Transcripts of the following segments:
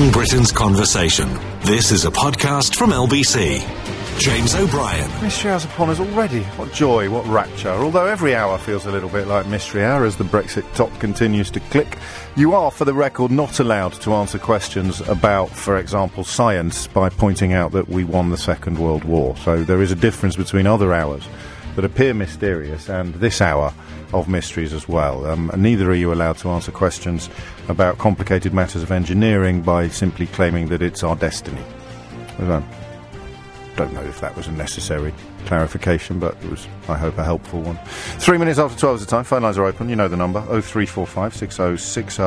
Shaping Britain's conversation. This is a podcast from LBC. James O'Brien. Mystery hour's upon us already. What joy, what rapture. Although every hour feels a little bit like mystery hour as the Brexit top continues to click. You are, for the record, not allowed to answer questions about, for example, science by pointing out that we won the Second World War. So there is a difference between other hours that appear mysterious and this hour of mysteries as well. Neither are you allowed to answer questions about complicated matters of engineering by simply claiming that it's our destiny. I don't know if that was a necessary clarification, but it was, I hope, a helpful one. 3 minutes after 12 is the time. Phone lines are open. You know the number, 0345 6060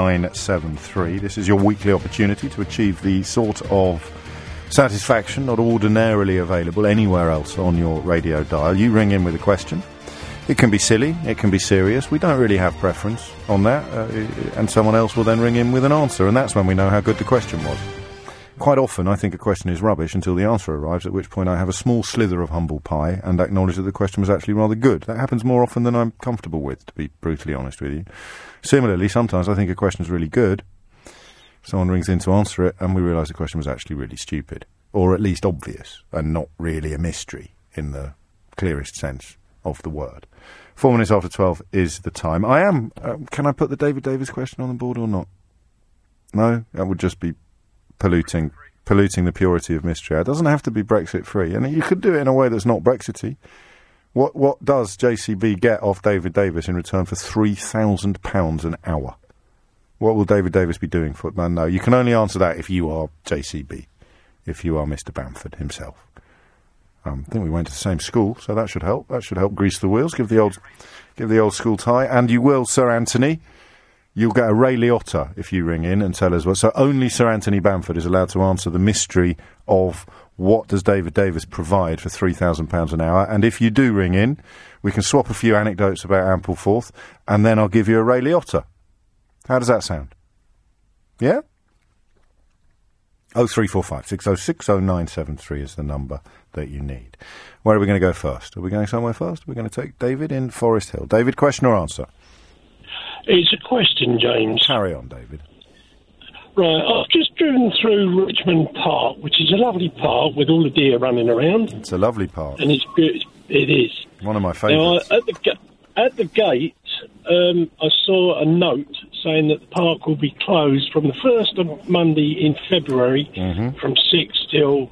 973. This is your weekly opportunity to achieve the sort of satisfaction not ordinarily available anywhere else on your radio dial. You ring in with a question. It can be silly, it can be serious. We don't really have preference on that, and someone else will then ring in with an answer, and that's when we know how good the question was. Quite often I think a question is rubbish until the answer arrives, at which point I have a small slither of humble pie and acknowledge that the question was actually rather good. That happens more often than I'm comfortable with, to be brutally honest with you. Similarly, sometimes I think a question's really good. Someone rings in to answer it, and we realise the question was actually really stupid, or at least obvious, and not really a mystery in the clearest sense of the word. 4 minutes after 12 is the time. I am... can I put the David Davis question on the board or not? No? That would just be polluting the purity of mystery. It doesn't have to be Brexit-free, and you could do it in a way that's not Brexity. What does JCB get off David Davis in return for £3,000 an hour? What will David Davis be doing for it? No, you can only answer that if you are JCB, if you are Mr. Bamford himself. I think we went to the same school, so that should help. That should help grease the wheels, give the old school tie. And you will, Sir Anthony. You'll get a Ray Liotta if you ring in and tell us what. So only Sir Anthony Bamford is allowed to answer the mystery of what does David Davis provide for £3,000 an hour. And if you do ring in, we can swap a few anecdotes about Ampleforth, and then I'll give you a Ray Liotta. How does that sound? Yeah? 0345 6060 973 is the number that you need. Where are we going to go first? Are we going somewhere first? We're going to take David in Forest Hill. David, question or answer? It's a question, James. Carry on, David. Right, I've just driven through Richmond Park, which is a lovely park with all the deer running around. It's a lovely park. And it's good. It is. One of my favourites. Now, at the gate, I saw a note saying that the park will be closed from the first of Monday in February from 6 till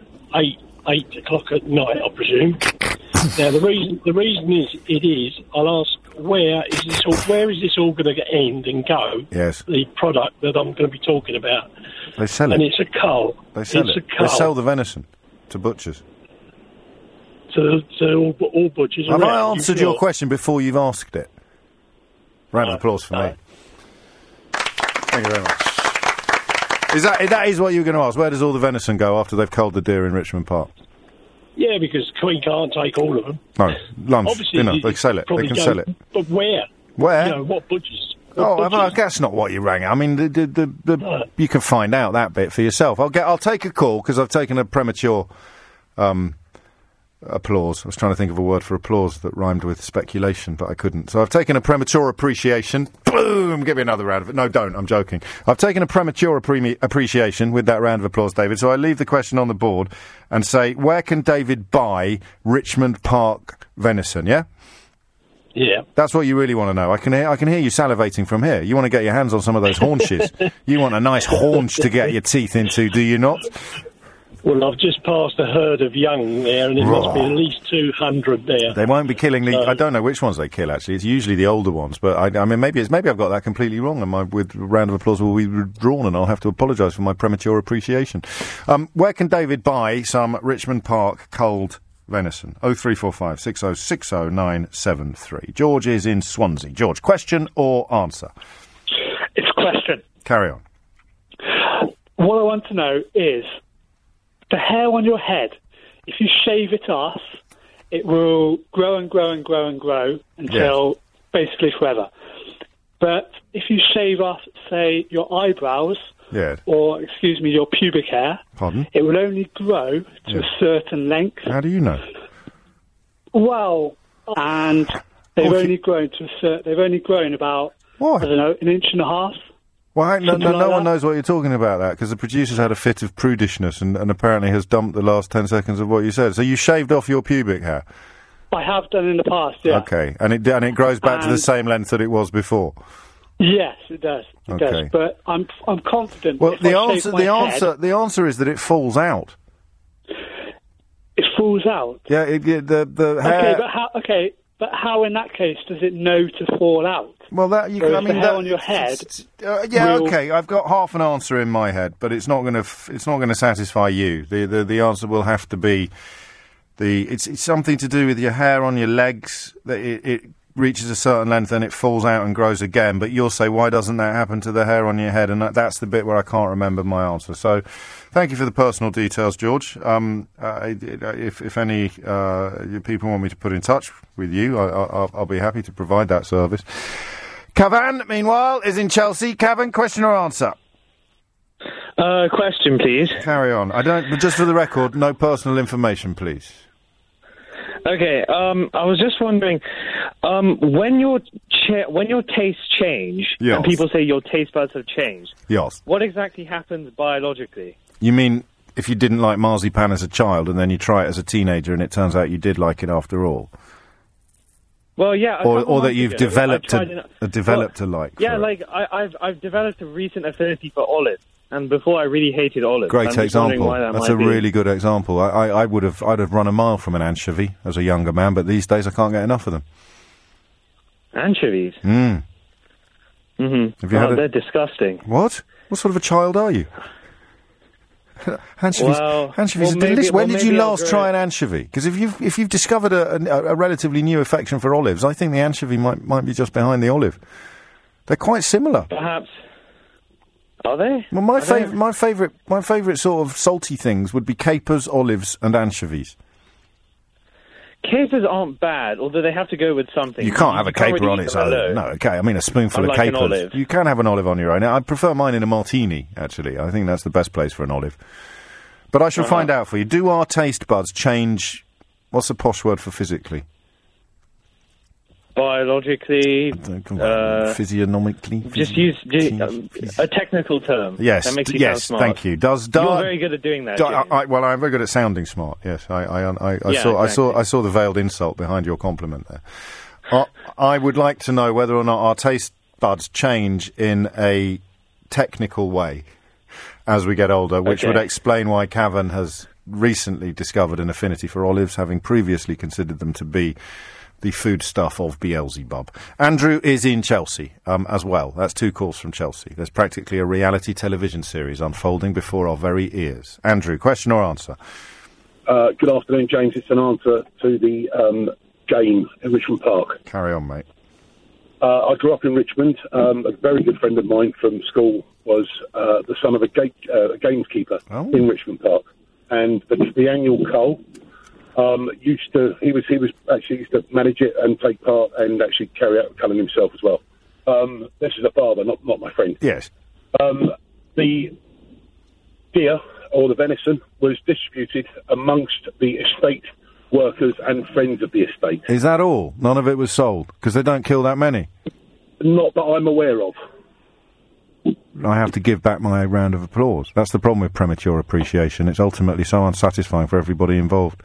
8 o'clock at night, I presume. Now, the reason is, I'll ask, where is this all going to end and go? Yes. The product that I'm going to be talking about. They sell it. And it's a cull. They sell it. They sell the venison to butchers. To all butchers. Have I answered your question before you've asked it? Round of applause for me. Thank you very much. That is what you were going to ask. Where does all the venison go after they've culled the deer in Richmond Park? Yeah, because we can't take all of them. No, lunch. Obviously, they sell it. They can sell it. But where? Where? You know, what butchers? That's not what you rang. I mean, you can find out that bit for yourself. I'll take a call because I've taken a premature applause. I was trying to think of a word for applause that rhymed with speculation, but I couldn't. So I've taken a premature appreciation. Boom! Give me another round of it. No, don't. I'm joking. I've taken a premature appreciation with that round of applause, David. So I leave the question on the board and say, where can David buy Richmond Park venison, yeah? Yeah. That's what you really want to know. I can hear you salivating from here. You want to get your hands on some of those haunches. You want a nice haunch to get your teeth into, do you not? Well, I've just passed a herd of young there, and there must be at least 200 there. They won't be killing the... I don't know which ones they kill, actually. It's usually the older ones, but I mean, maybe I've got that completely wrong, and with a round of applause will be withdrawn, and I'll have to apologise for my premature appreciation. Where can David buy some Richmond Park culled venison? 0345 6060 973. George is in Swansea. George, question or answer? It's a question. Carry on. What I want to know is... the hair on your head, if you shave it off, it will grow and grow and grow and grow until basically forever. But if you shave off, say, your eyebrows, or, your pubic hair, it will only grow to a certain length. How do you know? Well, and they've only grown about, I don't know, an inch and a half. Well, no one knows what you're talking about, that, because the producer's had a fit of prudishness and apparently has dumped the last 10 seconds of what you said. So you shaved off your pubic hair? I have done in the past, yeah. Okay, and it grows back to the same length that it was before? Yes, it does. It does. But I'm confident. Well, the answer is that it falls out. It falls out? Yeah, the hair... But how in that case does it know to fall out? Well, the hair on your head. Okay. I've got half an answer in my head, but it's not going to satisfy you. The answer will have to be it's something to do with your hair on your legs. That it reaches a certain length and it falls out and grows again. But you'll say, why doesn't that happen to the hair on your head? And that's the bit where I can't remember my answer. So, thank you for the personal details, George. If any people want me to put in touch with you, I'll be happy to provide that service. Cavan, meanwhile, is in Chelsea. Cavan, question or answer? Question, please. Carry on. But just for the record, no personal information, please. Okay, I was just wondering, when your tastes change, yes, and people say your taste buds have changed, yes, what exactly happens biologically? You mean if you didn't like marzipan as a child and then you try it as a teenager and it turns out you did like it after all? Well, yeah. Or that you've developed a like. Yeah, for like I've developed a recent affinity for olives. And before, I really hated olives. Great example. That's a really good example. I'd have run a mile from an anchovy as a younger man, but these days I can't get enough of them. Anchovies? Mm. Mm-hmm. They're disgusting. What? What sort of a child are you? Anchovies are delicious. When did you last try an anchovy? Because if you've discovered a relatively new affection for olives, I think the anchovy might be just behind the olive. They're quite similar. Perhaps. Are they? Well, my favourite sort of salty things would be capers, olives, and anchovies. Capers aren't bad, although they have to go with something. You can't have a caper on its own. No, okay. I mean, a spoonful of capers. An olive. You can have an olive on your own. I prefer mine in a martini, actually. I think that's the best place for an olive. But I shall find out for you. Do our taste buds change? What's the posh word for physically? Biologically, physiognomically. Just use a technical term. Yes, that makes you sound smart. Thank you. You're very good at doing that. Well, I'm very good at sounding smart. Yes, I saw the veiled insult behind your compliment there. I would like to know whether or not our taste buds change in a technical way as we get older, which would explain why Cavan has recently discovered an affinity for olives, having previously considered them to be the foodstuff of Beelzebub. Andrew is in Chelsea as well. That's 2 calls from Chelsea. There's practically a reality television series unfolding before our very ears. Andrew, question or answer? Good afternoon, James. It's an answer to the game in Richmond Park. Carry on, mate. I grew up in Richmond. A very good friend of mine from school was the son of a gameskeeper in Richmond Park. And the annual Cull... he used to manage it and take part and actually carry out culling himself as well. This is a father, not my friend. Yes. The deer or the venison was distributed amongst the estate workers and friends of the estate. Is that all? None of it was sold because they don't kill that many. Not that I'm aware of. I have to give back my round of applause. That's the problem with premature appreciation. It's ultimately so unsatisfying for everybody involved.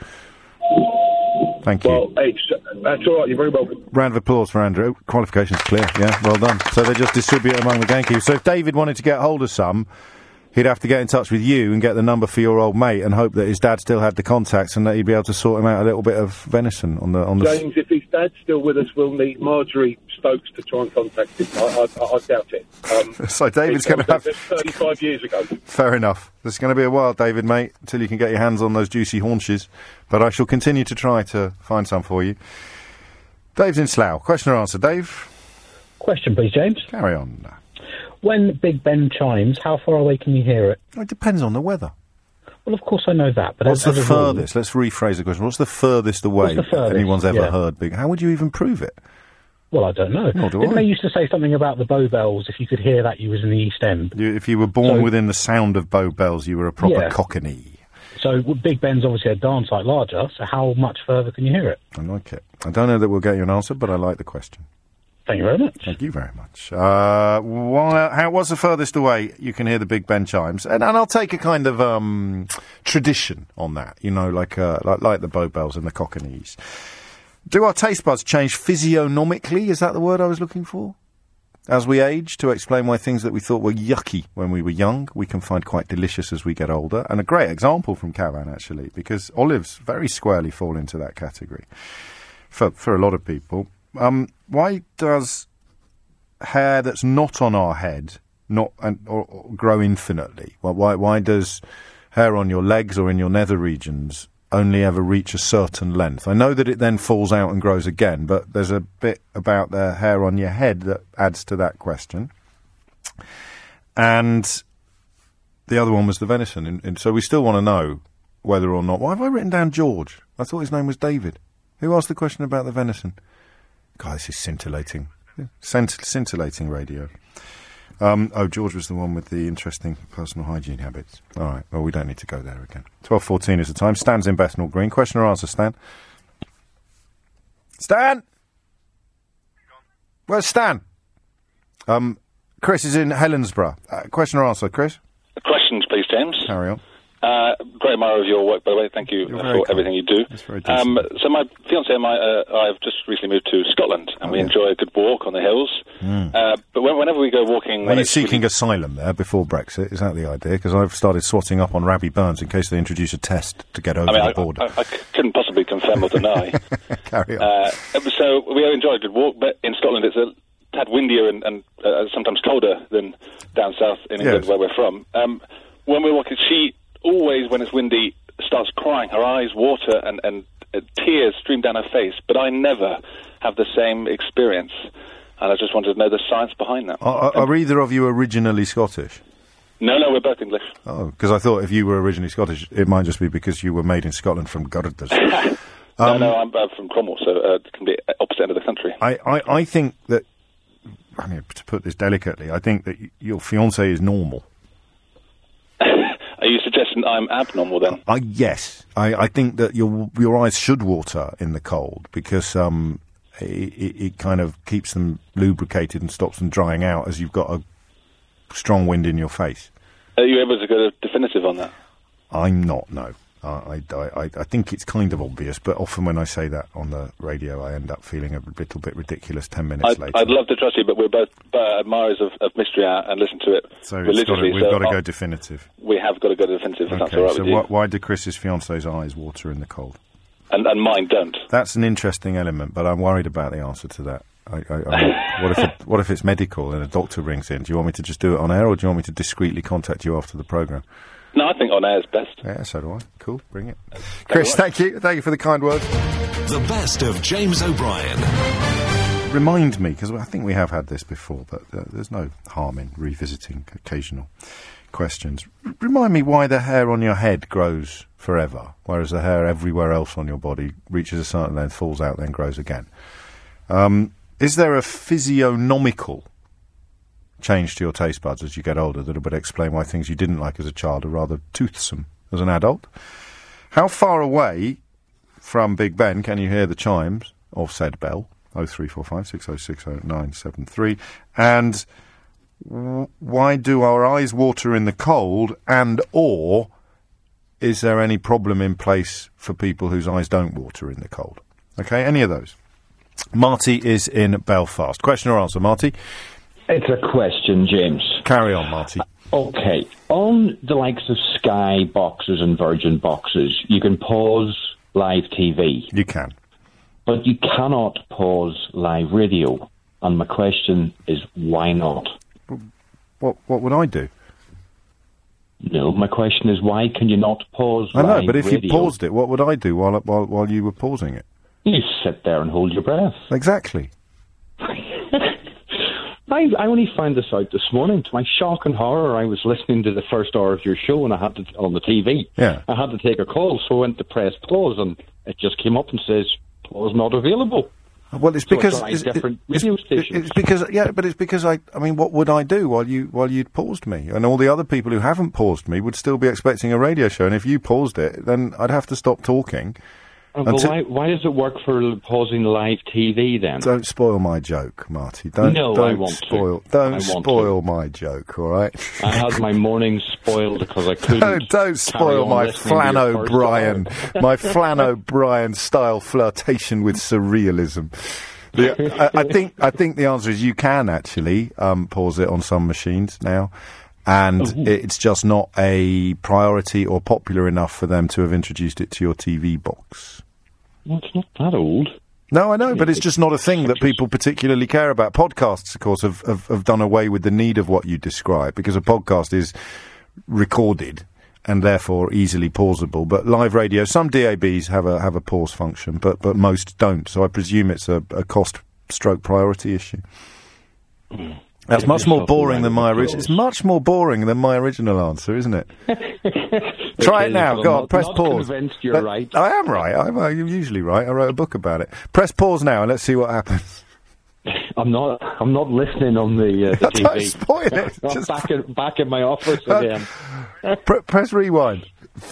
Thank you. Well, that's all right. You're very welcome. Round of applause for Andrew. Qualifications clear. Yeah, well done. So they just distribute among the gamekeepers. So if David wanted to get hold of some, he'd have to get in touch with you and get the number for your old mate and hope that his dad still had the contacts and that he'd be able to sort him out a little bit of venison on the. James, if his dad's still with us, we'll need Marjorie Stokes to try and contact him. I doubt it. So David's going to have 35 years ago. Fair enough. There's going to be a while, David, mate, until you can get your hands on those juicy haunches. But I shall continue to try to find some for you. Dave's in Slough. Question or answer, Dave? Question, please, James. Carry on. When Big Ben chimes, how far away can you hear it? It depends on the weather. Well, of course I know that, but what's the furthest? Let's rephrase the question. What's the furthest away anyone's ever heard Big? How would you even prove it? Well, I don't know. Didn't they used to say something about the Bow Bells? If you could hear that, you was in the East End. If you were born within the sound of Bow Bells, you were a proper cockney. So Big Ben's obviously a darn sight larger, so how much further can you hear it? I like it. I don't know that we'll get you an answer, but I like the question. Thank you very much. Thank you very much. What's the furthest away you can hear the Big Ben chimes? And I'll take a kind of tradition on that, like the Bow Bells and the Cockneys. Do our taste buds change physiognomically? Is that the word I was looking for? As we age, to explain why things that we thought were yucky when we were young, we can find quite delicious as we get older. And a great example from Cavan, actually, because olives very squarely fall into that category for a lot of people. Why does hair that's not on our head or grow infinitely? Why does hair on your legs or in your nether regions only ever reach a certain length? I know that it then falls out and grows again, but there's a bit about the hair on your head that adds to that question. And the other one was the venison. And so we still want to know whether or not... Why have I written down George? I thought his name was David. Who asked the question about the venison? God, this is scintillating. Scintillating radio. George was the one with the interesting personal hygiene habits. All right, well, we don't need to go there again. 12:14 is the time. Stan's in Bethnal Green. Question or answer, Stan? Stan? Where's Stan? Chris is in Helensburgh. Question or answer, Chris? Questions, please, James. Carry on. Great admirer of your work, by the way. Thank you for everything you do. That's very decent. So my fiancée and I have just recently moved to Scotland, and we enjoy a good walk on the hills. But whenever we go walking... Are you seeking asylum there before Brexit? Is that the idea? Because I've started swatting up on Rabbie Burns in case they introduce a test to get over the border. I couldn't possibly confirm or deny. Carry on. So we enjoy a good walk, but in Scotland it's a tad windier and sometimes colder than down south in England, where we're from. When we're walking, she... always, when it's windy, starts crying. Her eyes water and tears stream down her face. But I never have the same experience. And I just wanted to know the science behind that. Are either of you originally Scottish? No, we're both English. Oh, because I thought if you were originally Scottish, it might just be because you were made in Scotland from Gurders. No, I'm from Cromwell, so completely opposite end of the country. I think that, to put this delicately, I think that your fiancé is normal. Are you suggesting I'm abnormal then? Yes. I think that your eyes should water in the cold because it kind of keeps them lubricated and stops them drying out as you've got a strong wind in your face. Are you able to go definitive on that? I'm not, no. I think it's kind of obvious, but often when I say that on the radio, I end up feeling a little bit ridiculous 10 minutes later. I'd love to trust you, but we're both admirers of Mystery Hour and listen to it religiously. We've got to go definitive. We have got to go definitive, if that's all right with you. Why do Chris's fiancée's eyes water in the cold? And mine don't. That's an interesting element, but I'm worried about the answer to that. What if it's medical and a doctor rings in? Do you want me to just do it on air, or do you want me to discreetly contact you after the programme? No, I think on air is best. Yeah, so do I. Cool, bring it. Chris, thank you. Thank you for the kind words. The best of James O'Brien. Remind me, because I think we have had this before, but there's no harm in revisiting occasional questions. Remind me why the hair on your head grows forever, whereas the hair everywhere else on your body reaches a certain length, falls out, then grows again. Is there a physiognomical change to your taste buds as you get older that would explain why things you didn't like as a child are rather toothsome as an adult? How far away from Big Ben can you hear the chimes of said bell? 0345 6060 973. And why do our eyes water in the cold, and or is there any problem in place for people whose eyes don't water in the cold? Okay, any of those. Marty is in Belfast. Question or answer, Marty? It's a question, James. Carry on, Marty. Okay. On the likes of Sky boxes and Virgin boxes, you can pause live TV. You can. But you cannot pause live radio. And my question is, why not? What would I do? No, my question is, why can you not pause live radio? I know, but if you paused it, what would I do while you were pausing it? You sit there and hold your breath. Exactly. I only found this out this morning. To my shock and horror, I was listening to the first hour of your show and I had to, on the TV. Yeah. I had to take a call, so I went to press pause and it just came up and says, pause not available. Well, it's because it's radio stations. It's because I mean, what would I do while you'd paused me? And all the other people who haven't paused me would still be expecting a radio show. And if you paused it, then I'd have to stop talking, Why does it work for pausing live TV then? Don't spoil my joke, Marty. Don't spoil my joke, all right? I had my morning spoiled because I couldn't. Don't spoil my Flann O'Brien, my Flann O'Brien style flirtation with surrealism. I think the answer is you can actually pause it on some machines now. And it's just not a priority or popular enough for them to have introduced it to your TV box. Well, it's not that old. No, I know, but it's just not a thing that people particularly care about. Podcasts, of course, have done away with the need of what you describe, because a podcast is recorded and therefore easily pausable. But live radio, some DABs have a pause function, but most don't. So I presume it's a cost/priority issue. That's much more boring than my original. It's much more boring than my original answer, isn't it? Try it now. Go on, press pause. Convinced you're right. I am right. I'm usually right. I wrote a book about it. Press pause now and let's see what happens. I'm not listening on the TV. Don't spoil it. I'm Just back in my office again. Press rewind.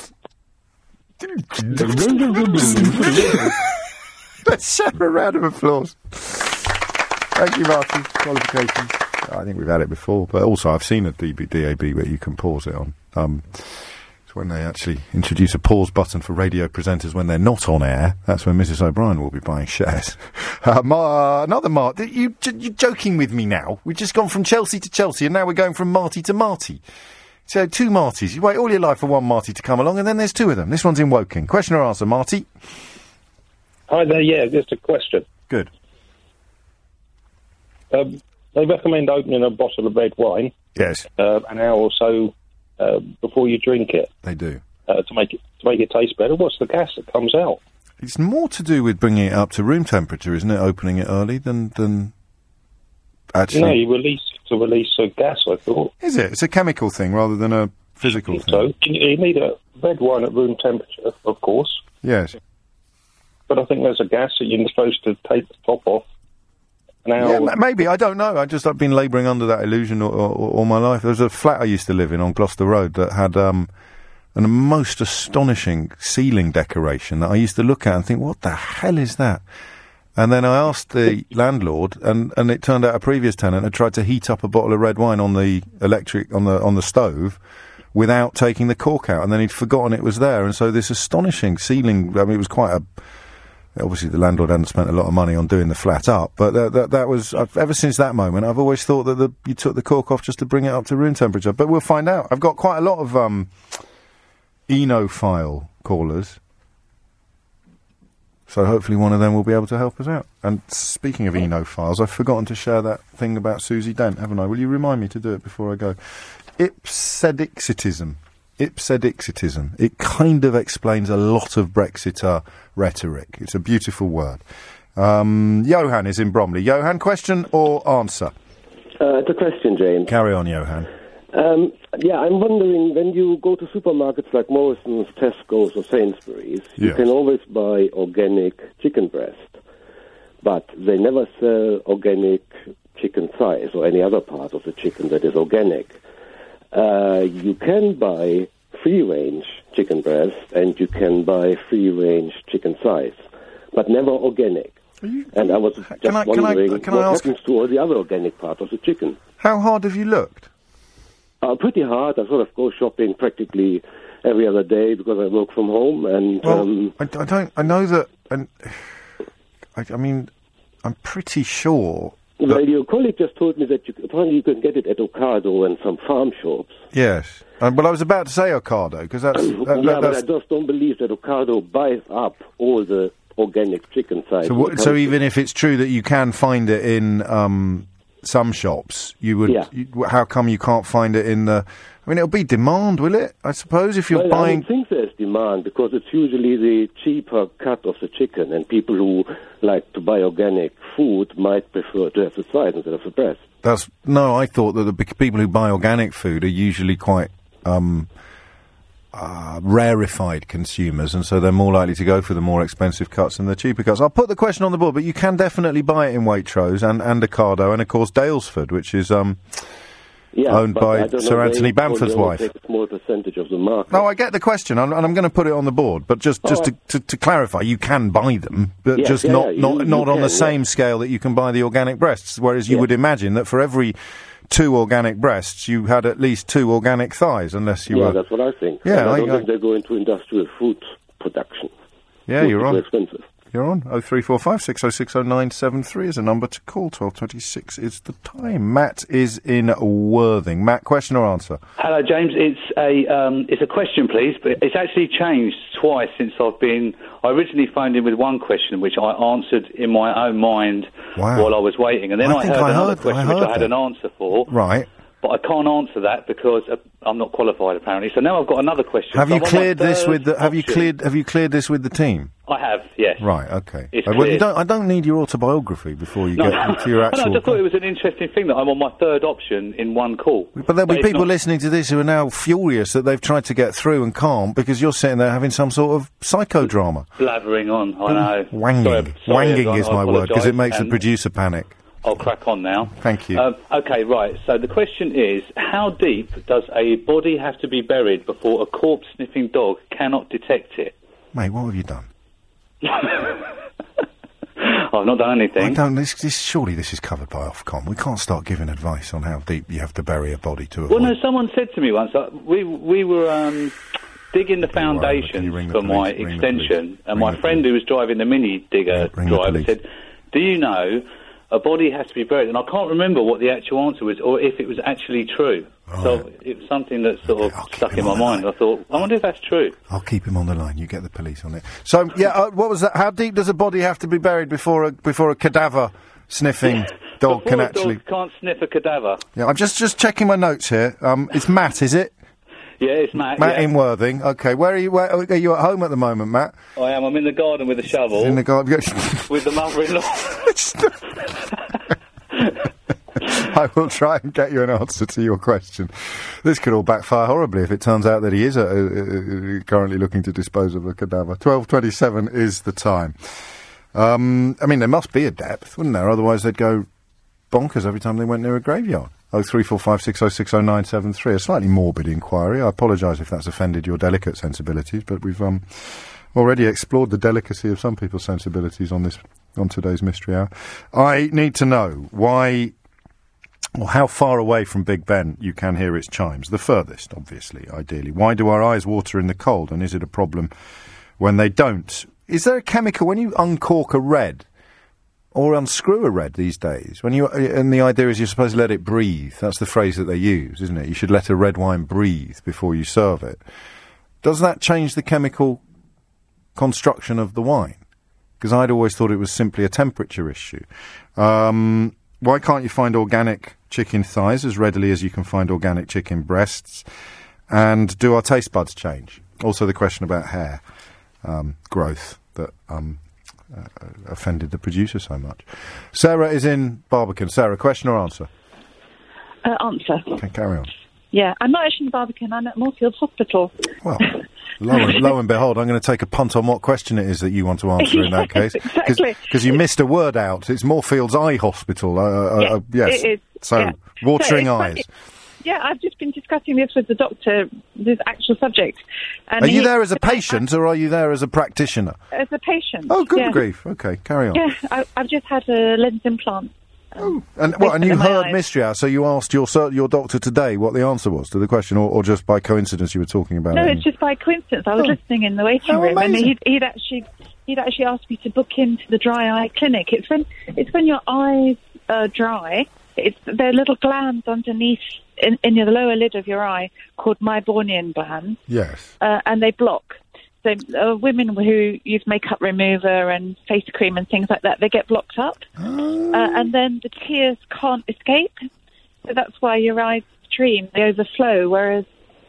Let's share a round of applause. Thank you, Marty. Qualifications. I think we've had it before, but also I've seen a DAB where you can pause it on. It's when they actually introduce a pause button for radio presenters when they're not on air. That's when Mrs. O'Brien will be buying shares. Another Mark. You're joking with me now. We've just gone from Chelsea to Chelsea, and now we're going from Marty to Marty. So 2 Martys. You wait all your life for one Marty to come along, and then there's 2 of them. This one's in Woking. Question or answer, Marty? Hi there, yeah, just a question. Good. They recommend opening a bottle of red wine. Yes. An hour or so before you drink it. They do. To make it taste better. What's the gas that comes out? It's more to do with bringing it up to room temperature, isn't it? Opening it early than actually. No, you release a gas. I thought. Is it? It's a chemical thing rather than a physical thing. So you need a red wine at room temperature, of course. Yes. But I think there's a gas that you're supposed to take the top off. Yeah, maybe. I don't know. I've been labouring under that illusion all my life. There was a flat I used to live in on Gloucester Road that had a most astonishing ceiling decoration that I used to look at and think, what the hell is that? And then I asked the landlord, and it turned out a previous tenant had tried to heat up a bottle of red wine on the on the stove without taking the cork out, and then he'd forgotten it was there. And so this astonishing ceiling, I mean, it was quite a... Obviously, the landlord hadn't spent a lot of money on doing the flat up, but that was... ever since that moment, I've always thought that you took the cork off just to bring it up to room temperature. But we'll find out. I've got quite a lot of Enophile callers, so hopefully one of them will be able to help us out. And speaking of Enophiles, I've forgotten to share that thing about Susie Dent, haven't I? Will you remind me to do it before I go? Ipsedixitism. It kind of explains a lot of Brexiter rhetoric. It's a beautiful word. Johan is in Bromley. Johan, question or answer? It's a question, James. Carry on, Johan. I'm wondering, when you go to supermarkets like Morrison's, Tesco's or Sainsbury's, you can always buy organic chicken breast, but they never sell organic chicken thighs or any other part of the chicken that is organic. You can buy free-range chicken breast and you can buy free-range chicken thighs, but never organic. And I was just wondering what happens to all the other organic part of the chicken. How hard have you looked? Pretty hard. I sort of go shopping practically every other day because I work from home. And I know that. And I mean, I'm pretty sure. Well, your colleague just told me that apparently you can get it at Ocado and some farm shops. Yes. Well, I was about to say Ocado, because that's... but I just don't believe that Ocado buys up all the organic chicken thighs. So even if it's true that you can find it in some shops, you would... how come you can't find it in the... I mean, it'll be demand, will it? I suppose, if you're buying... I don't think there's demand, because it's usually the cheaper cut of the chicken, and people who like to buy organic food might prefer to have the thighs instead of the breast. No, I thought that the people who buy organic food are usually quite rarefied consumers, and so they're more likely to go for the more expensive cuts than the cheaper cuts. I'll put the question on the board, but you can definitely buy it in Waitrose and Ocado, and of course Daylesford, which is owned by Sir Anthony Bamford's wife. Take a small percentage of the market. No, I get the question, and I'm going to put it on the board. But just to clarify, you can buy them, but not on the same scale that you can buy the organic breasts. Whereas you would imagine that for every 2 organic breasts, you had at least 2 organic thighs, unless you were. Yeah, that's what I think. Yeah, I don't think they go into industrial food production. Yeah, you're on. Expensive. You're on. 0345 606 0973 is a number to call. 12:26 is the time. Matt is in Worthing. Matt, question or answer? Hello, James. It's a question, please, but it's actually changed twice since I've been. I originally phoned in with one question, which I answered in my own mind while I was waiting, and then I heard another question which I had an answer for. Right. But I can't answer that because I'm not qualified, apparently. So now I've got another question. Have you cleared this with the? Have you cleared this with the team? I have, yes. Right. Okay. It's well, I don't need your autobiography before you get to your actual. I just thought it was an interesting thing that I'm on my third option in one call. But there'll be people listening to this who are now furious that they've tried to get through and can't because you're sitting there having some sort of psychodrama. Blathering on, I know. Wanging. Wanging is my word because it makes the producer panic. I'll crack on now. Thank you. Okay, right. So the question is, how deep does a body have to be buried before a corpse-sniffing dog cannot detect it? Mate, what have you done? I've not done anything. Surely this is covered by Ofcom. We can't start giving advice on how deep you have to bury a body to avoid... Well, no, someone said to me once, we were digging the foundations for my extension, and my friend who was driving the mini digger driver said, do you know... a body has to be buried, and I can't remember what the actual answer was, or if it was actually true. Right. So it was something that sort of stuck in my mind. I thought, I wonder if that's true. I'll keep him on the line. You get the police on it. So, what was that? How deep does a body have to be buried before a cadaver sniffing dog can actually... a dog can't sniff a cadaver. Yeah, I'm just checking my notes here. It's Matt, is it? Yeah, it's Matt. Matt in Worthing. Okay, where are you? Are you at home at the moment, Matt? I am. I'm in the garden with a shovel. In the garden with the mother-in-law. I will try and get you an answer to your question. This could all backfire horribly if it turns out that he is currently looking to dispose of a cadaver. 12:27 is the time. I mean, there must be a depth, wouldn't there? Otherwise, they'd go bonkers every time they went near a graveyard. 0345 606 0973. A slightly morbid inquiry. I apologise if that's offended your delicate sensibilities, but we've already explored the delicacy of some people's sensibilities on today's Mystery Hour. I need to know why, or how far away from Big Ben you can hear its chimes. The furthest, obviously, ideally. Why do our eyes water in the cold, and is it a problem when they don't? Is there a chemical, when you uncork a red, or unscrew a red these days, and the idea is you're supposed to let it breathe. That's the phrase that they use, isn't it? You should let a red wine breathe before you serve it. Does that change the chemical construction of the wine? Because I'd always thought it was simply a temperature issue. Why can't you find organic chicken thighs as readily as you can find organic chicken breasts? And do our taste buds change? Also the question about hair growth that... offended the producer so much. Sarah is in Barbican. Sarah, question or answer? Answer. Okay, carry on. Yeah, I'm not actually in Barbican, I'm at Moorfields Hospital. Well, lo and behold, I'm going to take a punt on what question it is that you want to answer in that case. Exactly. Because you missed a word out. It's Moorfields Eye Hospital. Yes. It is. So, watering eyes. Yeah, I've just been discussing this with the doctor, this actual subject. And are you there as a patient, or are you there as a practitioner? As a patient. Oh, good grief. Okay, carry on. Yeah, I've just had a lens implant. And you heard Mystery Hour, so you asked your doctor today what the answer was to the question, or just by coincidence you were talking about it? No, it's just by coincidence. I was listening in the waiting room, amazing. and he'd actually asked me to book into the dry eye clinic. It's when your eyes are dry. There are little glands underneath in the lower lid of your eye called Meibomian glands. Yes. And they block. So women who use makeup remover and face cream and things like that, they get blocked up. And then the tears can't escape. So that's why your eyes stream, they overflow. Whereas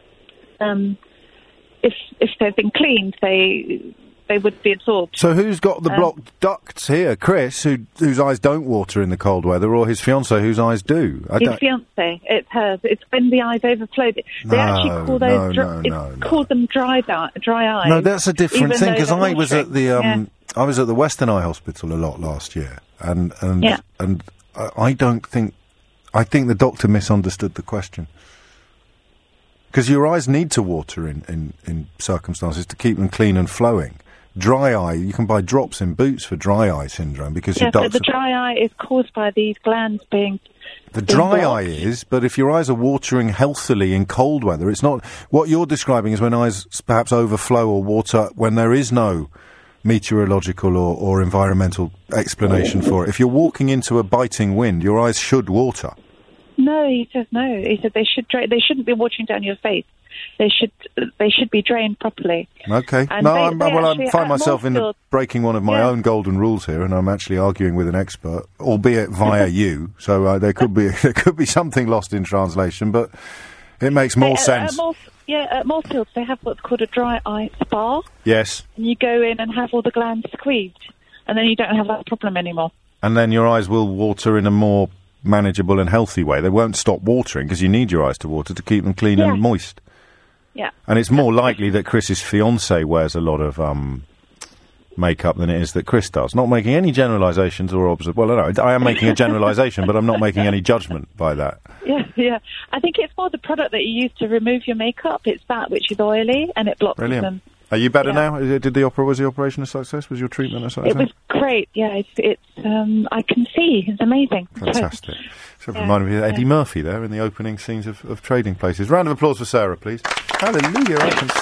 if they've been cleaned, they would be absorbed. So who's got the blocked ducts here? Chris, whose eyes don't water in the cold weather, or his fiancée whose eyes do? His fiancée. It's hers. It's when the eyes overflow. They actually call those call them dry eyes. No, that's a different thing, because I was at the I was at the Western Eye Hospital a lot last year, and I don't think I think the doctor misunderstood the question. Because your eyes need to water in circumstances to keep them clean and flowing. Dry eye, you can buy drops in boots for dry eye syndrome because your doctor... so the dry eye is caused by these glands being... The dry eye is, but if your eyes are watering healthily in cold weather, it's not... What you're describing is when eyes perhaps overflow or water when there is no meteorological or environmental explanation for it. If you're walking into a biting wind, your eyes should water. No, he says no. He said they shouldn't be watering down your face. They should be drained properly. Okay. And I find myself breaking one of my own golden rules here, and I'm actually arguing with an expert, albeit via you. So there could be something lost in translation, but it makes more sense. At Moorfields they have what's called a dry eye spa. Yes. And you go in and have all the glands squeezed, and then you don't have that problem anymore. And then your eyes will water in a more manageable and healthy way. They won't stop watering because you need your eyes to water to keep them clean and moist. Yeah. And it's more likely that Chris's fiancée wears a lot of makeup than it is that Chris does. Not making any generalisations or well, no, I am making a generalisation, but I'm not making any judgment by that. Yeah. I think it's more the product that you use to remove your makeup. It's that which is oily and it blocks them. Are you better now? Was the operation a success? Was your treatment a success? It was great. Yeah, it's I can see. It's amazing. Fantastic. So it reminded me of Eddie Murphy there in the opening scenes of Trading Places. Round of applause for Sarah, please. Hallelujah, I can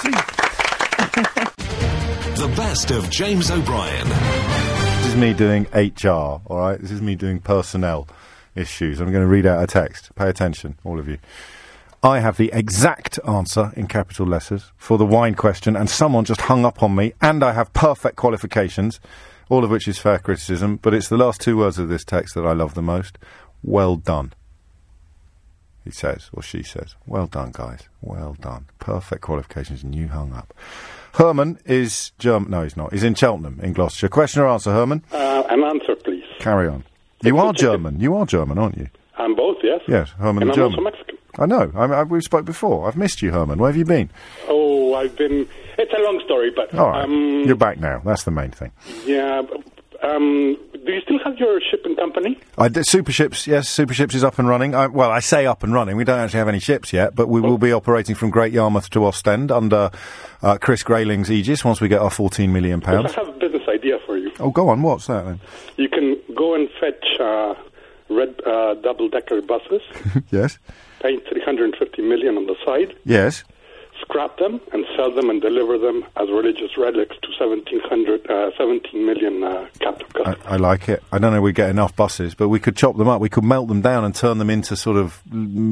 see. The best of James O'Brien. This is me doing HR, all right? This is me doing personnel issues. I'm going to read out a text. Pay attention, all of you. I have the exact answer in capital letters for the wine question, and someone just hung up on me, and I have perfect qualifications, all of which is fair criticism, but it's the last two words of this text that I love the most. Well done. He says, or she says, well done, guys. Well done. Perfect qualifications, and you hung up. Herman is German. No, he's not. He's in Cheltenham, in Gloucestershire. Question or answer, Herman? An answer, please. Carry on. You are German. You are German, aren't you? I'm both, yes. Yes, Herman and is I'm German. also Mexican. I know. We've spoke before. I've missed you, Herman. Where have you been? Oh, I've been... It's a long story, but... All right. You're back now. That's the main thing. Yeah. Do you still have your shipping company? Super Ships, yes. Super Ships is up and running. I say up and running. We don't actually have any ships yet, but we will be operating from Great Yarmouth to Ostend under Chris Grayling's aegis once we get our £14 million. I have a business idea for you. Oh, go on. What's that, then? You can go and fetch red double-decker buses. Yes. Pay $350 million on the side. Yes. Scrap them and sell them and deliver them as religious relics to 17 million captive customers. I like it. I don't know if we get enough buses, but we could chop them up. We could melt them down and turn them into sort of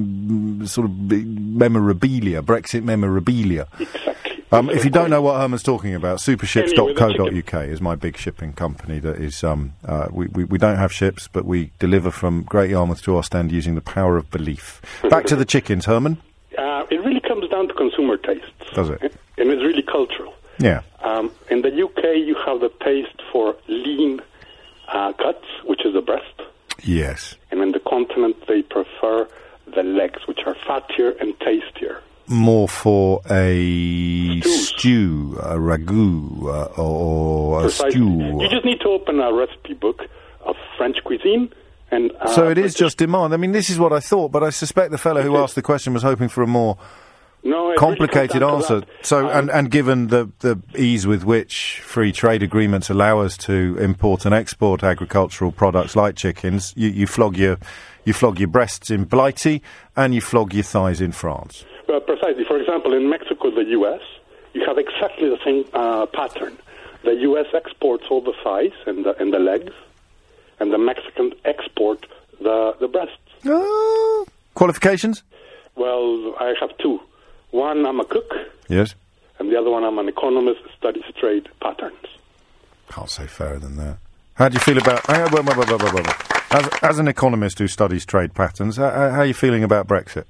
memorabilia, Brexit memorabilia. Exactly. If you don't know what Herman's talking about, superships.co.uk is my big shipping company that is, we don't have ships, but we deliver from Great Yarmouth to Ostend using the power of belief. Back to the chickens, Herman. It really comes down to consumer tastes. Does it? And it's really cultural. Yeah. In the UK, you have the taste for lean cuts, which is the breast. Yes. And in the continent, they prefer the legs, which are fattier and tastier. More for a stew, a ragu, or a stew. You just need to open a recipe book of French cuisine. And, so it is just demand. I mean, this is what I thought, but I suspect the fellow who asked the question was hoping for a more complicated answer. So, and given the ease with which free trade agreements allow us to import and export agricultural products like chickens, you flog your breasts in Blighty and you flog your thighs in France. Well, precisely. For example, in Mexico, the U.S., you have exactly the same pattern. The U.S. exports all the thighs and the legs, and the Mexicans export the breasts. Qualifications? Well, I have two. One, I'm a cook. Yes. And the other one, I'm an economist, studies trade patterns. Can't say fairer than that. How do you feel about... As an economist who studies trade patterns, how are you feeling about Brexit?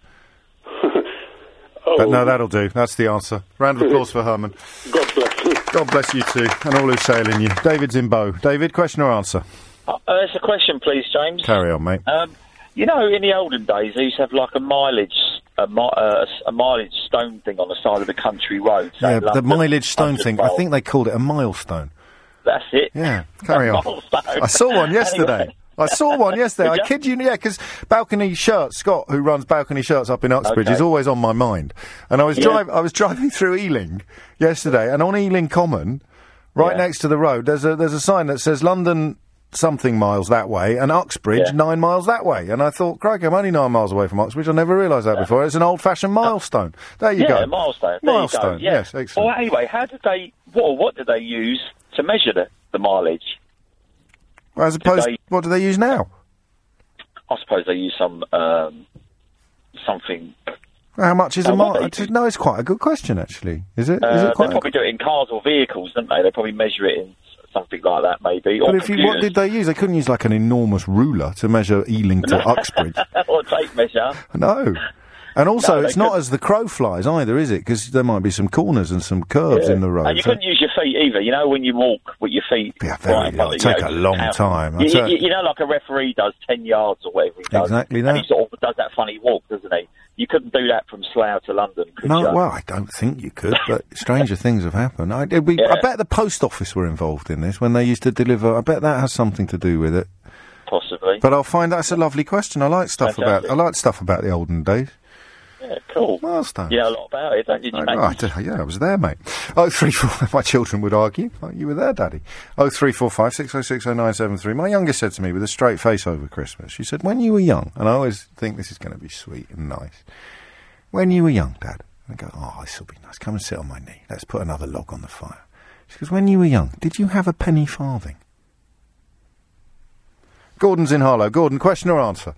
No, that'll do. That's the answer. Round of applause for Herman. God bless you. God bless you too, and all who sail in you. David's in Bow. David, question or answer? It's a question, please, James. Carry on, mate. You know, in the olden days, they used to have like a mileage stone thing on the side of the country road. Yeah, the mileage stone thing. I think they called it a milestone. That's it. Yeah, carry on. I saw one yesterday. I saw one yesterday. I kid you, because Balcony Shirts, Scott, who runs Balcony Shirts up in Uxbridge, is always on my mind. And I was driving through Ealing yesterday, and on Ealing Common, right next to the road, there's a sign that says London something miles that way, and Uxbridge 9 miles that way. And I thought, crikey, I'm only 9 miles away from Uxbridge. I never realised that before. It's an old-fashioned milestone. There you go. Yeah, milestone. There milestone. You go. Yeah. Yes, excellent. Well, anyway, how did they? What did they use to measure the mileage? Well, as opposed, what do they use now? I suppose they use some something. How much is a mile? No, it's quite a good question, actually. Is it? They probably do it in cars or vehicles, don't they? They probably measure it in something like that, maybe. But what did they use? They couldn't use like an enormous ruler to measure Ealing to Uxbridge. Or a tape measure. No. And also, it's not as the crow flies either, is it? Because there might be some corners and some curves in the road. And you couldn't use your feet either. You know, when you walk with your feet. Yeah, it'll take a long time. You know, like a referee does 10 yards or whatever he does. Exactly that. And he sort of does that funny walk, doesn't he? You couldn't do that from Slough to London, could you? Well, I don't think you could, but stranger things have happened. I bet the post office were involved in this when they used to deliver. I bet that has something to do with it. Possibly. But I'll find that's a lovely question. I like stuff about the olden days. Yeah, cool. Milestone. You know a lot about it, don't you? I was there, mate. 0345, my children would argue. You were there, Daddy. 0345 606 0973. My youngest said to me with a straight face over Christmas, she said, when you were young, and I always think this is going to be sweet and nice, when you were young, Dad, I go, oh, this will be nice. Come and sit on my knee. Let's put another log on the fire. She goes, when you were young, did you have a penny farthing? Gordon's in Harlow. Gordon, question or answer?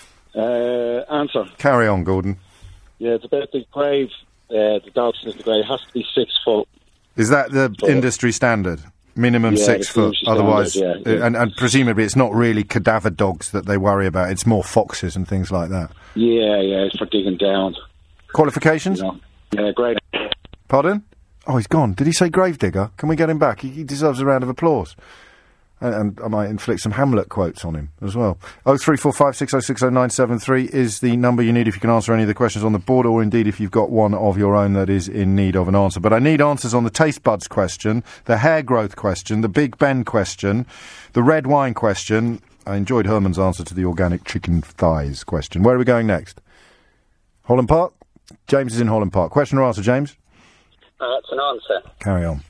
Answer. Carry on, Gordon. Yeah, it's about the grave. The Dawson of the grave has to be 6 foot. Is that the industry standard? Minimum 6 foot. Otherwise, and presumably it's not really cadaver dogs that they worry about. It's more foxes and things like that. Yeah, it's for digging down. Qualifications? Yeah, grave. Pardon? Oh, he's gone. Did he say gravedigger? Can we get him back? He deserves a round of applause. And I might inflict some Hamlet quotes on him as well. 0345 606 0973 is the number you need if you can answer any of the questions on the board, or indeed if you've got one of your own that is in need of an answer. But I need answers on the taste buds question, the hair growth question, the Big Ben question, the red wine question. I enjoyed Herman's answer to the organic chicken thighs question. Where are we going next? Holland Park? James is in Holland Park. Question or answer, James? It's an answer. Carry on.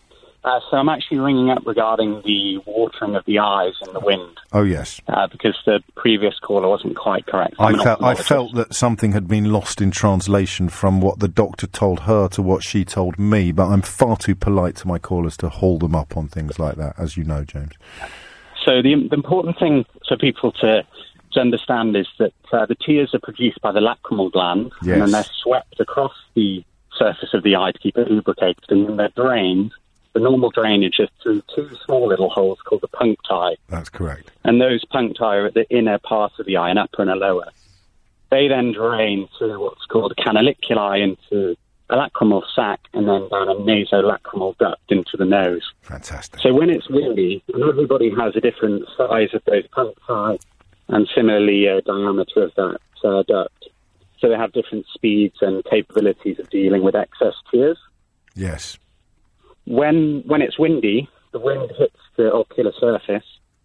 So I'm actually ringing up regarding the watering of the eyes in the wind. Oh, yes. Because the previous caller wasn't quite correct. I felt that something had been lost in translation from what the doctor told her to what she told me, but I'm far too polite to my callers to hold them up on things like that, as you know, James. So the important thing for people to understand is that the tears are produced by the lacrimal gland, and then they're swept across the surface of the eye to keep it lubricated, and then they're drained. The normal drainage is through 2 small little holes called the puncti. That's correct. And those puncti are at the inner part of the eye, an upper and a lower. They then drain through what's called a canaliculi into a lacrimal sac and then down a nasolacrimal duct into the nose. Fantastic. So when it's windy, and everybody has a different size of those puncti and similarly a diameter of that duct. So they have different speeds and capabilities of dealing with excess tears. Yes. When it's windy, the wind hits the ocular surface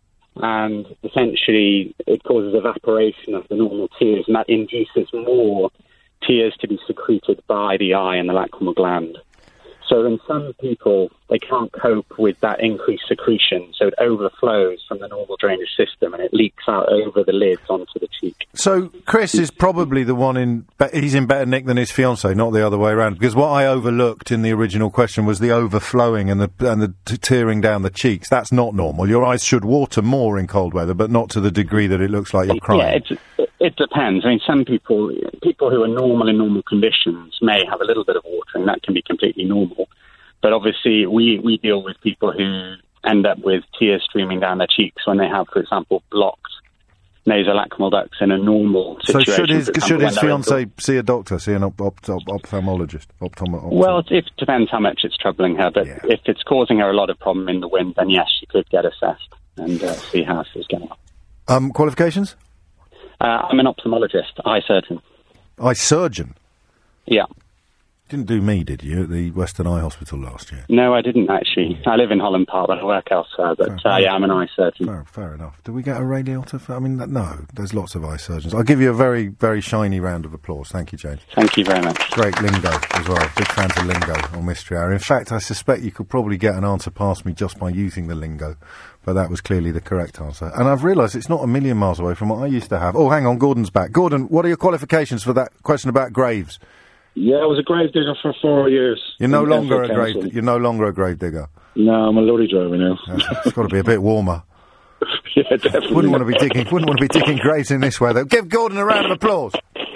and essentially it causes evaporation of the normal tears, and that induces more tears to be secreted by the eye and the lacrimal gland. So in some people, they can't cope with that increased secretion, so it overflows from the normal drainage system and it leaks out over the lids onto the cheek. So Chris is probably the one he's in better nick than his fiancée, not the other way around, because what I overlooked in the original question was the overflowing and the tearing down the cheeks. That's not normal. Your eyes should water more in cold weather, but not to the degree that it looks like you're crying. Yeah, it depends. I mean, some people who are normal in normal conditions may have a little bit of watering. That can be completely normal. But obviously, we deal with people who end up with tears streaming down their cheeks when they have, for example, blocked nasolacrimal ducts in a normal situation. So should his fiancée see a doctor, see an ophthalmologist? Well, it depends how much it's troubling her. But if it's causing her a lot of problem in the wind, then yes, she could get assessed and see how she's going on. Qualifications? I'm an ophthalmologist, eye surgeon. Eye surgeon? Yeah. didn't do me, did you, at the Western Eye Hospital last year? No, I didn't actually. I live in Holland Park, but I work elsewhere. But yeah, I'm an eye surgeon. Fair enough. Do we get a radiota? I mean, no. There's lots of eye surgeons. I'll give you a very, very shiny round of applause. Thank you, James. Thank you very much. Great lingo as well. Big fans of lingo on Mystery Hour. In fact, I suspect you could probably get an answer past me just by using the lingo. But that was clearly the correct answer. And I've realised it's not a million miles away from what I used to have. Oh, hang on, Gordon's back. Gordon, what are your qualifications for that question about graves? Yeah, I was a grave digger for 4 years. You're no longer a grave digger. No, I'm a lorry driver now. It's got to be a bit warmer. Yeah, definitely. Wouldn't want to be digging graves in this weather. Give Gordon a round of applause.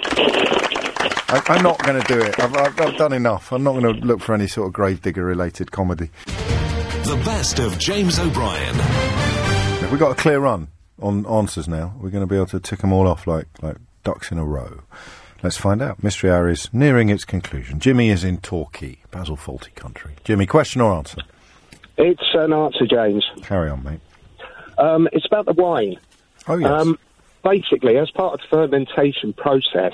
I'm not going to do it. I've done enough. I'm not going to look for any sort of grave digger related comedy. The best of James O'Brien. Have we got a clear run on answers now? We're going to be able to tick them all off like ducks in a row. Let's find out. Mystery Hour is nearing its conclusion. Jimmy is in Torquay, Basil Fawlty country. Jimmy, question or answer? It's an answer, James. Carry on, mate. It's about the wine. Oh, yes. Basically, as part of the fermentation process,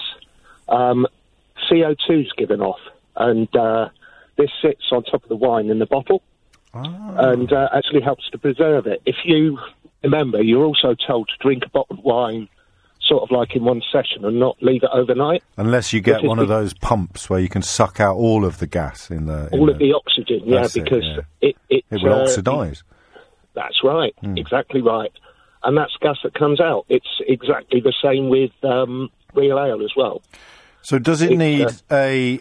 CO2's given off, and this sits on top of the wine in the bottle. And actually helps to preserve it. If you remember, you're also told to drink a bottle of wine sort of like in one session and not leave it overnight. Unless you get one of those pumps where you can suck out all of the gas in the... All of the oxygen, because it will oxidise. That's right, exactly right. And that's gas that comes out. It's exactly the same with real ale as well. So does it need a...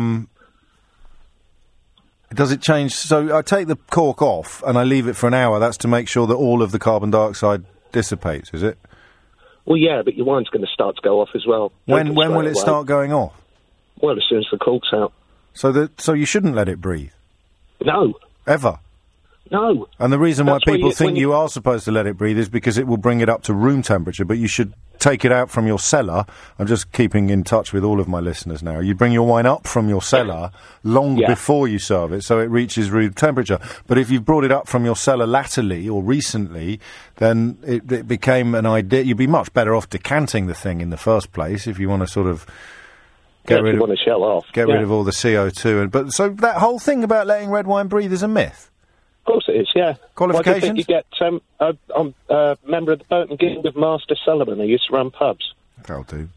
Does it change? So I take the cork off and I leave it for an hour. That's to make sure that all of the carbon dioxide dissipates, is it? Well, yeah, but your wine's going to start to go off as well. When will it start going off? Well, as soon as the cork's out. So you shouldn't let it breathe? No. Ever? No. And the reason why people think you are supposed to let it breathe is because it will bring it up to room temperature, but you should take it out from your cellar. I'm just keeping in touch with all of my listeners now. You bring your wine up from your cellar long before you serve it, so it reaches room temperature. But if you've brought it up from your cellar latterly or recently, then it became an idea. You'd be much better off decanting the thing in the first place if you want to sort of get rid of all the CO2. But so that whole thing about letting red wine breathe is a myth. Of course it is, yeah. Qualifications? Why do you think you get I'm a member of the Burton Guild of Master Sullivan. I used to run pubs. That'll do.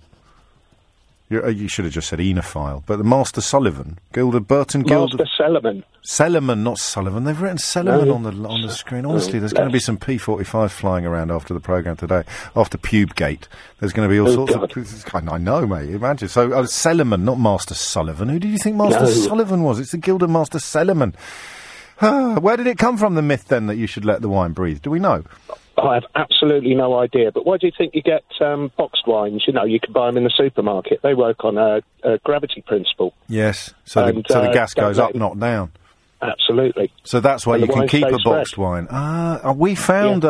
You should have just said Enophile. But the Master Sullivan, Burton Guild... Master Sellerman. Sellerman, not Sullivan. They've written Sellerman on the screen. Honestly, there's going to be some P45s flying around after the programme today. After Pubegate. There's going to be all sorts of... I know, mate. Imagine. So, Sellerman, not Master Sullivan. Who do you think Master Sullivan was? It's the Guild of Master Sellerman. Where did it come from, the myth, then, that you should let the wine breathe? Do we know? I have absolutely no idea. But why do you think you get boxed wines? You know, you can buy them in the supermarket. They work on a gravity principle. Yes, so the gas goes up, not down. Absolutely. So that's why you can keep a boxed wine. We found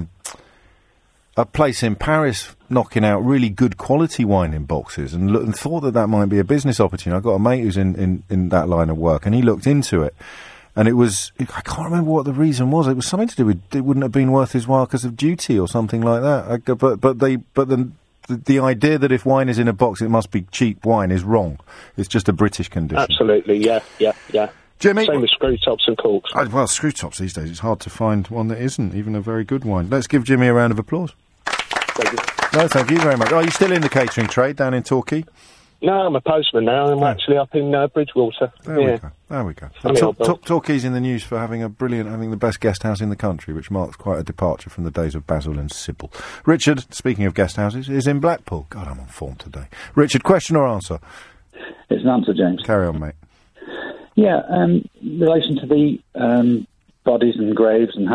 a place in Paris knocking out really good quality wine in boxes and thought that might be a business opportunity. I've got a mate who's in that line of work, and he looked into it. And it was, I can't remember what the reason was. It was something to do with, it wouldn't have been worth his while because of duty or something like that. But then the idea that if wine is in a box, it must be cheap wine is wrong. It's just a British condition. Absolutely, yeah. Jimmy? Same with screw tops and corks. Well, screw tops these days, it's hard to find one that isn't even a very good wine. Let's give Jimmy a round of applause. Thank you. No, thank you very much. Are you still in the catering trade down in Torquay? No, I'm a postman now. I'm actually up in Bridgewater. There we go. Torquay's in the news for having the best guest house in the country, which marks quite a departure from the days of Basil and Sybil. Richard, speaking of guest houses, is in Blackpool. God, I'm on form today. Richard, question or answer? It's an answer, James. Carry on, mate. Yeah, in relation to the bodies and graves and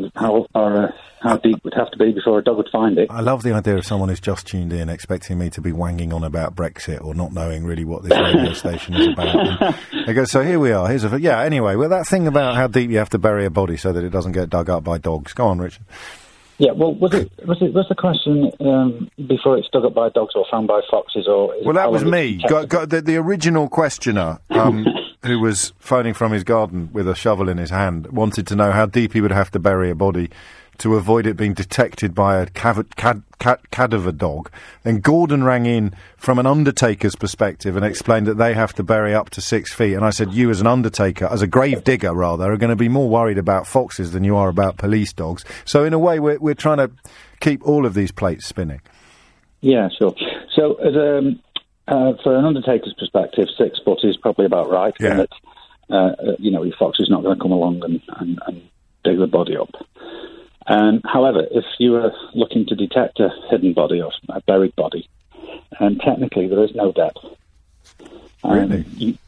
how deep would have to be before a dog would find it. I love the idea of someone who's just tuned in expecting me to be wanging on about Brexit or not knowing really what this radio station is about. And they go, so here we are. Anyway, well, that thing about how deep you have to bury a body so that it doesn't get dug up by dogs. Go on, Richard. Yeah, well, was the question before it's dug up by dogs or found by foxes or? Well, that was me. The original questioner, who was phoning from his garden with a shovel in his hand, wanted to know how deep he would have to bury a body to avoid it being detected by a cadaver dog. Then Gordon rang in from an undertaker's perspective and explained that they have to bury up to 6 feet. And I said, you as an undertaker, as a grave digger rather, are going to be more worried about foxes than you are about police dogs. So in a way, we're trying to keep all of these plates spinning. Yeah, sure. So as for an undertaker's perspective, 6 foot is probably about right. Yeah. And your fox is not going to come along and dig the body up. However, if you were looking to detect a hidden body or a buried body, technically there is no depth. Really?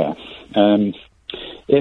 If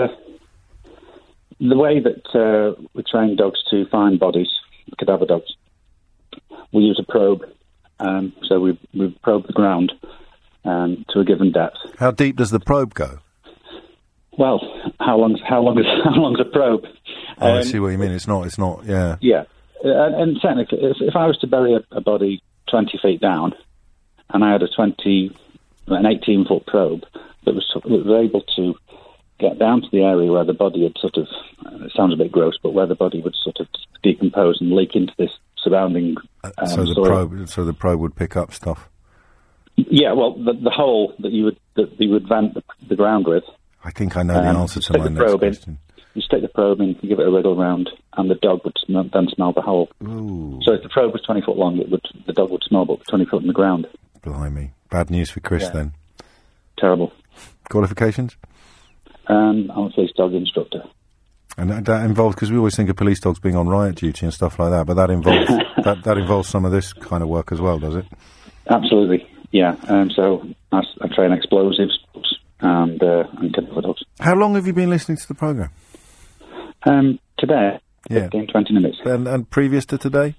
the way that we train dogs to find bodies, cadaver dogs, we use a probe. So we probe the ground to a given depth. How deep does the probe go? Well, how long's a probe? I see what you mean. It's not. Yeah. Yeah, and technically, if I was to bury a body 20 feet down, and I had an 18-foot probe that was able to get down to the area where the body had sort of, it sounds a bit gross, but where the body would sort of decompose and leak into this surrounding so the probe would pick up stuff. Yeah, well, the hole that you would vent the ground with. I think I know the answer to my next question. You stick the probe in, you give it a wriggle round, and the dog would then smell the hole. Ooh. So if the probe was 20 foot long, the dog would smell about 20 foot in the ground. Blimey. Bad news for Chris then. Terrible. Qualifications? I'm a police dog instructor. And that involves, because we always think of police dogs being on riot duty and stuff like that, but that involves that involves some of this kind of work as well, does it? Absolutely, yeah. So I train explosives and cadaver dogs. How long have you been listening to the programme? Today, 15, 20 minutes. And previous to today?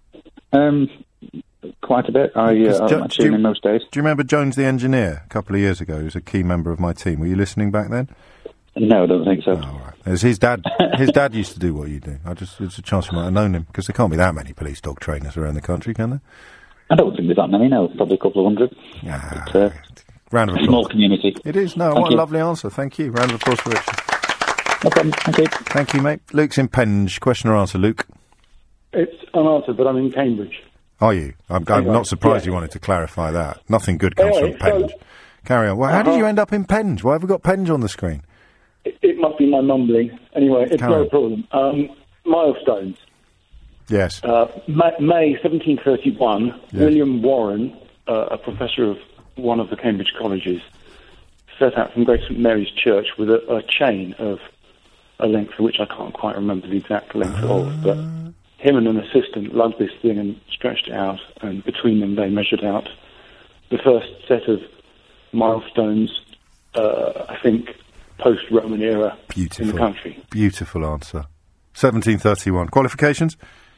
Quite a bit. I tune in most days. Do you remember Jones the engineer a couple of years ago? He was a key member of my team. Were you listening back then? No, I don't think so. Oh, right. It was his dad. His dad used to do what you do. It's a chance you might have known him, because there can't be that many police dog trainers around the country, can there? I don't think there's that many, no. Probably a couple of hundred. Yeah. Round of applause. Small community. It is. No, what a lovely answer. Thank you. Round of applause for Richard. No problem. Thank you. Thank you, mate. Luke's in Penge. Question or answer, Luke? It's unanswered, but I'm in Cambridge. Are you? I'm not surprised you wanted to clarify that. Nothing good comes from Penge. Carry on. Well, how did you end up in Penge? Why have we got Penge on the screen? It must be my mumbling. Anyway, it's no problem. Milestones. Yes. May 1731, William Warren, a professor of one of the Cambridge colleges, set out from Great St Mary's Church with a chain of a length for which I can't quite remember the exact length of, but him and an assistant lugged this thing and stretched it out, and between them they measured out the first set of milestones, I think, post-Roman era in the country. Beautiful answer. 1731. Qualifications?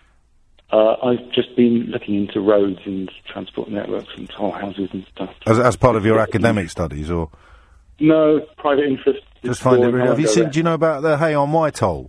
I've just been looking into roads and transport networks and toll houses and stuff. As part of your academic studies, or? No, private interest. Just find it really. Have you seen? Do you know about the Hay on Wye toll?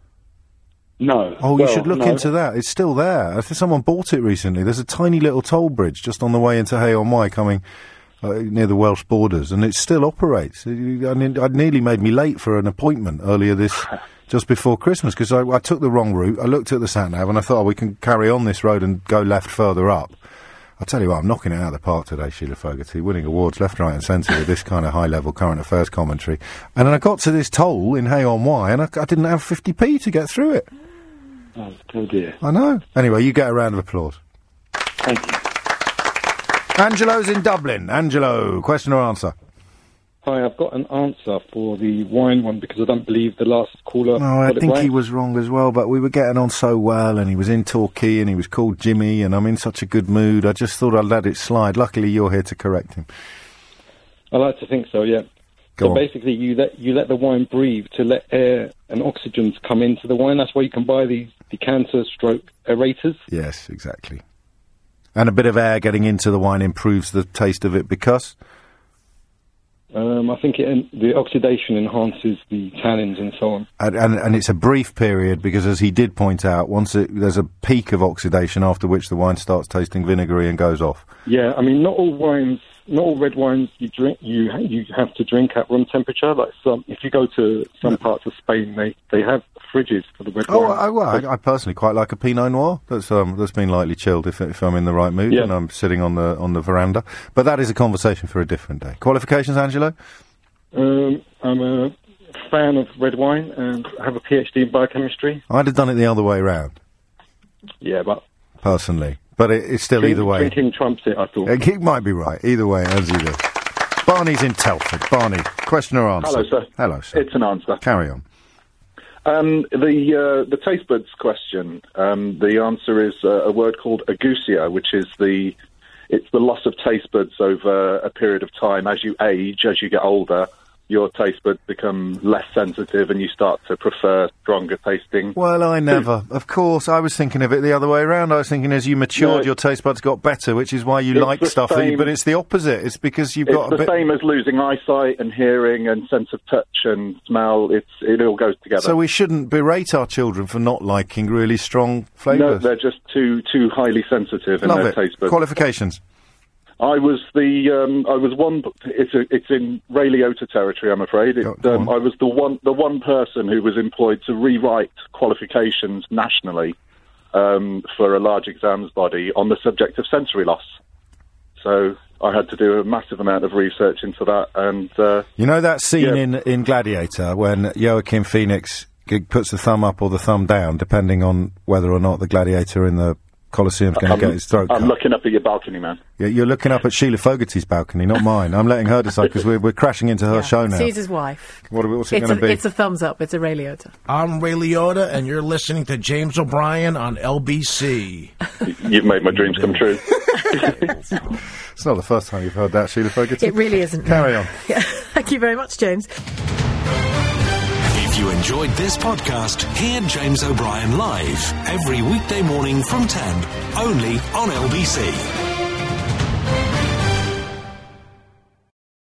No. Oh, you should look into that. It's still there. I think someone bought it recently. There's a tiny little toll bridge just on the way into Hay on Wye, coming near the Welsh borders, and it still operates. I mean, it nearly made me late for an appointment earlier just before Christmas, because I took the wrong route. I looked at the sat-nav and I thought, we can carry on this road and go left further up. I'll tell you what, I'm knocking it out of the park today, Sheila Fogarty, winning awards left, right and centre with this kind of high-level current affairs commentary. And then I got to this toll in Hay on Wye, and I didn't have 50p to get through it. Oh dear. I know. Anyway, you get a round of applause. Thank you. Angelo's in Dublin. Angelo, question or answer? Hi, I've got an answer for the wine one, because I don't believe the last caller. No, I think he was wrong as well, but we were getting on so well, and he was in Torquay, and he was called Jimmy, and I'm in such a good mood. I just thought I'd let it slide. Luckily, you're here to correct him. I like to think so, yeah. So basically, you let the wine breathe to let air and oxygens come into the wine. That's why you can buy these decanter-stroke aerators. Yes, exactly. And a bit of air getting into the wine improves the taste of it because? I think the oxidation enhances the tannins and so on. And it's a brief period, because as he did point out, there's a peak of oxidation after which the wine starts tasting vinegary and goes off. Yeah, I mean, not all wines not all red wines you drink you have to drink at room temperature. Like if you go to some parts of Spain, they have fridges for the red wine. I personally quite like a Pinot Noir that's been lightly chilled if I'm in the right mood and I'm sitting on the veranda. But that is a conversation for a different day. Qualifications, Angelo? I'm a fan of red wine and I have a PhD in biochemistry. I'd have done it the other way round. Yeah, but personally. But it's still either way. Drinking trumps it, I thought. It might be right. Either way, as either. Barney's in Telford. Barney, question or answer? Hello, sir. Hello, sir. It's an answer. Carry on. The taste buds question. The answer is a word called agousia, which is the loss of taste buds over a period of time. As you age, as you get older, your taste buds become less sensitive and you start to prefer stronger tasting. Well, I never. Of course, I was thinking of it the other way around. I was thinking as you matured, your taste buds got better, which is why you like stuff. But it's the opposite. It's because you've got a bit... It's the same as losing eyesight and hearing and sense of touch and smell. It all goes together. So we shouldn't berate our children for not liking really strong flavours. No, they're just too highly sensitive in their taste buds. Qualifications? I was one. It's in Ray Liotta territory, I'm afraid. I was the one person who was employed to rewrite qualifications nationally for a large exams body on the subject of sensory loss. So I had to do a massive amount of research into that. And you know that scene in Gladiator when Joaquin Phoenix puts the thumb up or the thumb down, depending on whether or not the gladiator in the Colosseum's going to get his throat cut. I'm looking up at your balcony, man. Yeah, you're looking up at Sheila Fogarty's balcony, not mine. I'm letting her decide because we're crashing into her show now. She's his wife. What's it going to be? It's a thumbs up. It's a Ray Liotta. I'm Ray Liotta, and you're listening to James O'Brien on LBC. You've made my dreams come true. It's not the first time you've heard that, Sheila Fogarty. It really isn't. Carry on. Yeah. Thank you very much, James. If you enjoyed this podcast, hear James O'Brien live every weekday morning from 10, only on LBC.